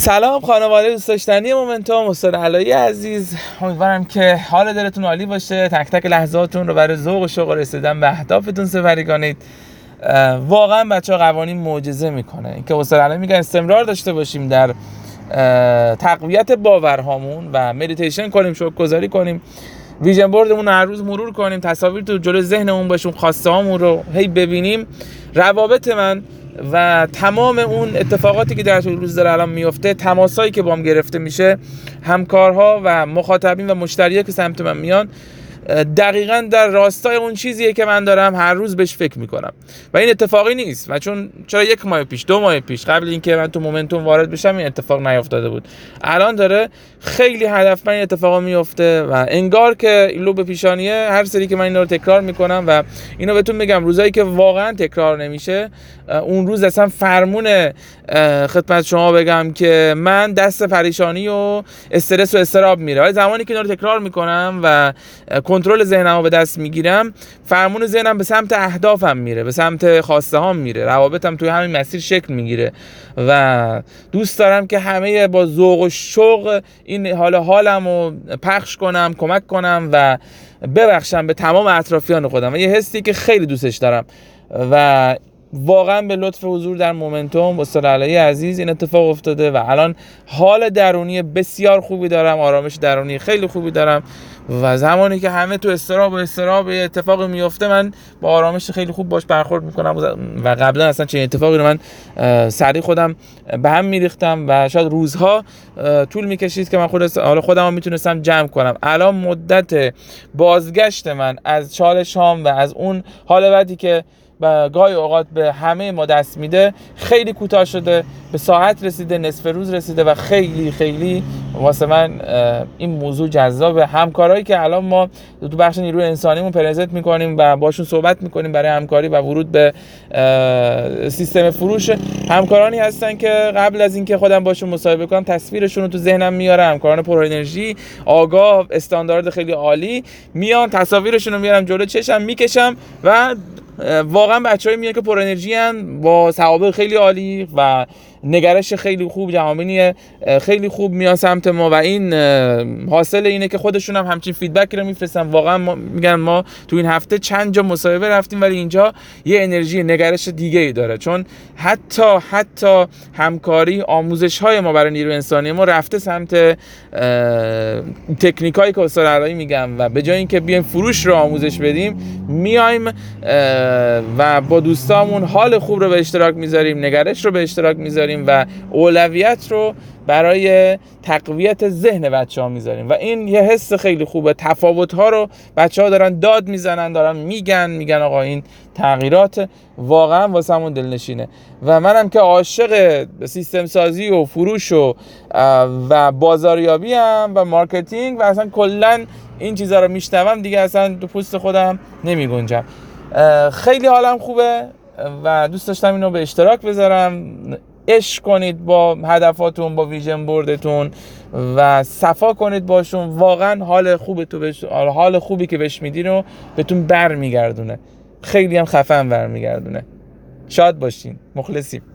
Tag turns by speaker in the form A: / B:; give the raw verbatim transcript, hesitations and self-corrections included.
A: سلام خانواده دوست داشتنی مومنتوم، استاد علایی عزیز. امیدوارم که حال دلتون عالی باشه، تک تک لحظاتون رو برای ذوق و شوق رسیدن به اهدافتون سپری کنید. واقعا بچه‌ها قوانین معجزه میکنه. اینکه استاد علایی میگه استمرار داشته باشیم در تقویت باورهامون و مدیتیشن کنیم، شکرگزاری کنیم، ویژن بوردمون رو هر روز مرور کنیم، تصاویر تو جلوی ذهنمون باشه، خواسته هامون رو هی ببینیم. روابط من و تمام اون اتفاقاتی که در طول روز داره الان میفته، تماسایی که بام گرفته میشه، همکارها و مخاطبین و مشتریایی که سمت من میان، دقیقاً در راستای اون چیزیه که من دارم هر روز بهش فکر میکنم و این اتفاقی نیست. و چون چرا یک ماه پیش، دو ماه پیش، قبل اینکه من تو مومنتوم وارد بشم، این اتفاق نیافتاده بود. الان داره خیلی هدفمند این اتفاقا میفته و انگار که این لوب پیشانیه هر سری که من اینا رو تکرار میکنم و اینو بهتون میگم، روزایی که واقعا تکرار نمیشه، اون روز اصلا فرمون خدمت شما بگم که من دست پریشانی و استرس و استراب میره. ولی زمانی که اینا رو تکرار میکنم و کنترل ذهنمو به دست میگیرم، فرمون ذهنم به سمت اهدافم میره، به سمت خواسته هام میره، روابطم توی همین مسیر شکل میگیره و دوست دارم که همه با ذوق و شوق این حال حالمو پخش کنم، کمک کنم و ببخشم به تمام اطرافیان خودم. و یه حسی که خیلی دوستش دارم و واقعا به لطف حضور در مومنتوم استاد علایی عزیز این اتفاق افتاده و الان حال درونی بسیار خوبی دارم، آرامش درونی خیلی خوبی دارم و زمانی که همه تو استراب و استراب اتفاقی میفته، من با آرامش خیلی خوب باش برخورد میکنم و قبلا اصلا چنین اتفاقی رو من سریع خودم به هم میریختم و شاید روزها طول میکشید که من خود حالا خودم رو میتونستم جمع کنم. الان مدت بازگشت من از چالش هام و از اون حال بعدی که و گاهی اوقات به همه ما دست میده خیلی کوتاه شده، به ساعت رسیده، نصف روز رسیده و خیلی خیلی واسه من این موضوع جذابه. همکارایی که الان ما تو بخش نیروی انسانیمون پرزنت میکنیم و باشون صحبت میکنیم برای همکاری و ورود به سیستم فروش، همکارانی هستن که قبل از اینکه خودم باشون مصاحبه کنم تصویرشون رو تو ذهنم میارم. همکاران پر انرژی، آگاه، استاندارد خیلی عالی میان، تصاویرشون رو میارم جلو چشم، میکشم و واقعا بچه‌ای میان که پر انرژی ان، با سوابق خیلی عالی و نگرش خیلی خوب، جوامعی خیلی خوب میان سمت ما و این حاصل اینه که خودشون هم همچین فیدبکی رو میفرستن. واقعا ما میگن ما تو این هفته چند جا مصاحبه رفتیم ولی اینجا یه انرژی، نگرش دیگه ای داره، چون حتی حتی همکاری، آموزش های ما برای نیروی انسانی ما رفته سمت تکنیکایی که استاد علایی میگم و به جای اینکه بیایم فروش رو آموزش بدیم، میایم و با دوستامون حال خوب رو به اشتراک میذاریم، نگرش رو به اشتراک میذاریم و اولویت رو برای تقویت ذهن بچه‌ها میذاریم و این یه حس خیلی خوبه. تفاوت‌ها رو بچه‌ها دارن داد میزنن، دارن میگن میگن آقا این تغییرات واقعا واسمون دلنشینه و منم که عاشق سیستم سازی و فروش و و بازاریابی ام و مارکتینگ و اصلا کلا این چیزا رو میشنوم دیگه اصلا تو پوست خودم نمیگنجم. خیلی حالم خوبه و دوست داشتم اینو به اشتراک بذارم. عشق کنید با هدفاتون، با ویژن بوردتون و صفا کنید باشون. واقعا حال خوبی تو بهش، حال خوبی که بهش میدین رو بهتون برمیگردونه، خیلی هم خفن برمیگردونه. شاد باشین، مخلصیم.